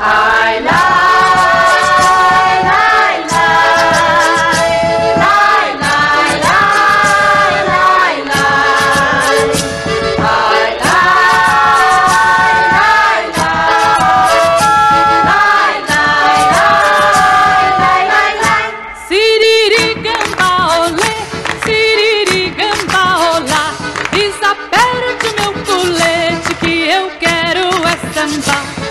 Ai, lai, lai, lai, lai, lai, lai, lai, lai. Ai, lai, lai, lai, lai, lai, lai. Siririgamba, olê, siririgamba, olá. Desaperte meu colete que eu quero é sambar.